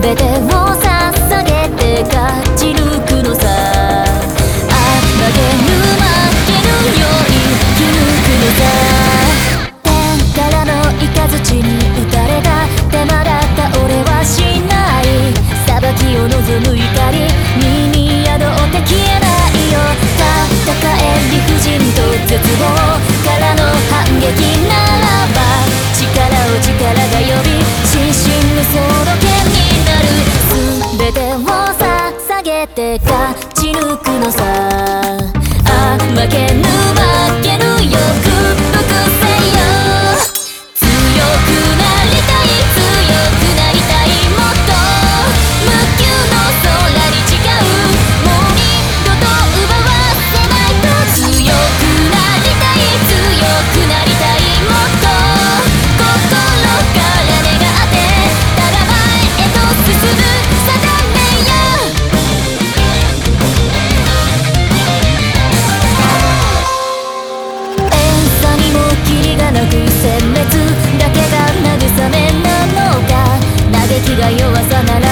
べてを捧げて勝ち抜くのさ。負けるように生き抜くのさ。天からの雷に打たれた手間だった俺はしない。裁きを望む怒り身に宿って消えないよ。戦え理不尽と絶望からの反撃ならば、力を力が呼び心身無双の剣になる。全てを捧げて勝ち抜くのさ。負けるよ屈服せよ。強くなりたい強くなりたい、もっと無休の空に誓う。もう二度と奪わせないと。強くなりたい強くなりたい、もっと心から願ってただ前へと進む定めよ。キリがなく殲滅だけが慰めなのか。嘆きが弱さなら